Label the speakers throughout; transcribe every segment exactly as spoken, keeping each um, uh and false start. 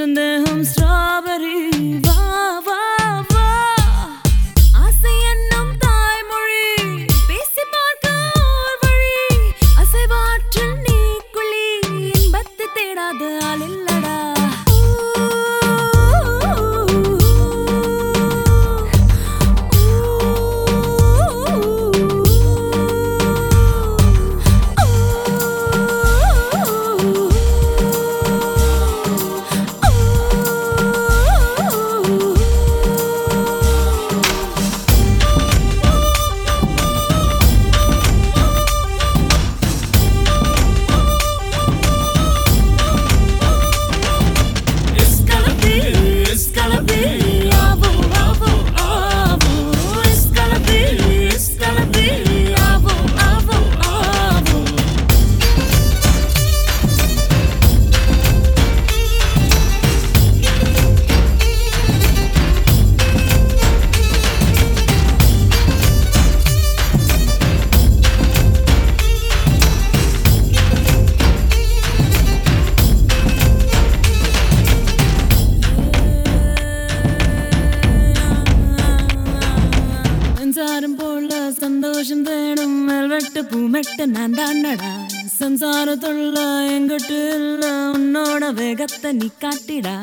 Speaker 1: சந்தேகம் ஸ்ட்ராபெரி வா வா வா ஆசை என்னும் தாய்மொழி பேசி பார்க்க ஓர் வழி அசைவாற்றில் நீ குழி இன்பத்தை தேடாத ஆள் இல்லடா சந்தோஷம் வேணும் வெட்டு பூமெட்டு நான் தாண்டடா சம்சாரத்துள்ள எங்கிட்டு இல்ல உன்னோட வேகத்தை நீ காட்டிடா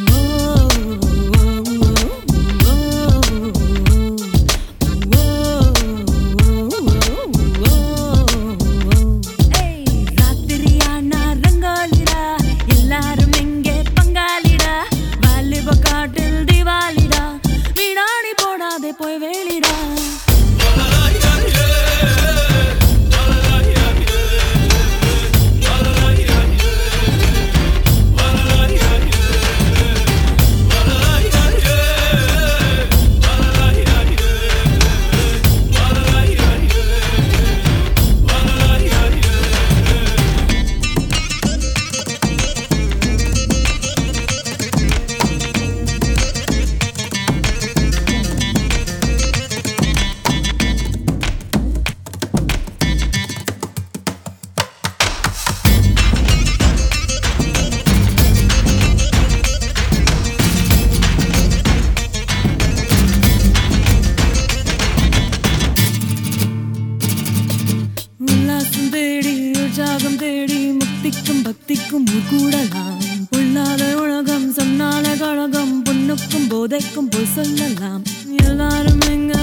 Speaker 1: ராத்திரியானா ரங்காலிடா எல்லாரும் எங்கே பங்காளிடா வாலிப காட்டில் திவாலிடா வீடாடி போடாதே போய் வேலிடா உற்சாகம் தேடி முக்திக்கும் பக்திக்கும் கூடலாம் உள்ளாத உலகம் சொன்னால கழகம் பொண்ணுக்கும் போதைக்கும் போய் சொல்லலாம் எல்லாரும் எங்க